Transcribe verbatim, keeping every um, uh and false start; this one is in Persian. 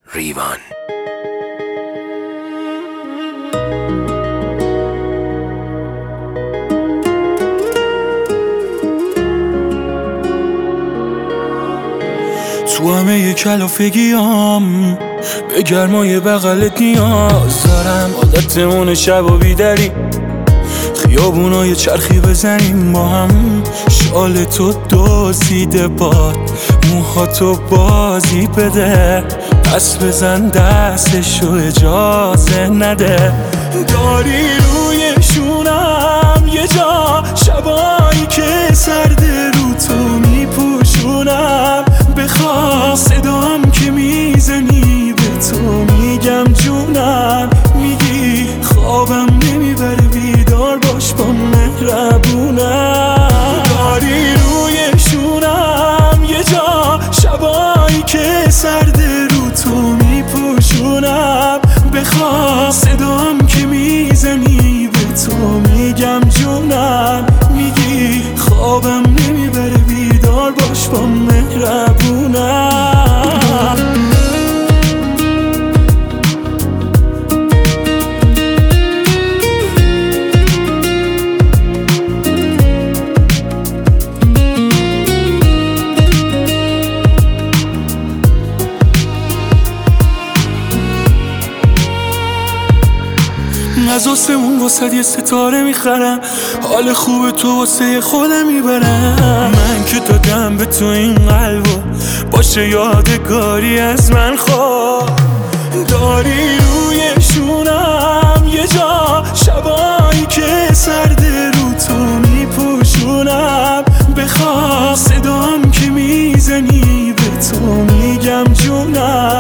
ریوان. تو همه یه کلافگیام به گرمای بغلت نیاز دارم. عادتمون شب و بیدری خیابونای چرخی بزنیم با هم. شال تو دزدیده باد موهاتو بازی بده، پس بزن دستشو اجازه نده. داری روی شونم یه جا، شبایی که سرد رو تو میپوشونم. بخواه صدام که میزنی به تو میگم جونم. میگی خوابم نمیبره بیدار باش با مهربونم. داری روی شونم یه جا، شبایی که سرد رو تو میپوشونم. بخواه صدام که میزنی به تو میگم جونم. میگی خوابم نمیبره بیدار باش با مهربونم. از آسمون واسه یه ستاره میخرم، حال خوب تو واسه خودم میبرم. من که دادم به تو این قلبو، باشه یادگاری از من خواه. داری روی شونم یه جا، شبایی که سرد رو تو میپوشونم. بخواه صدام که میزنی به تو میگم جونم.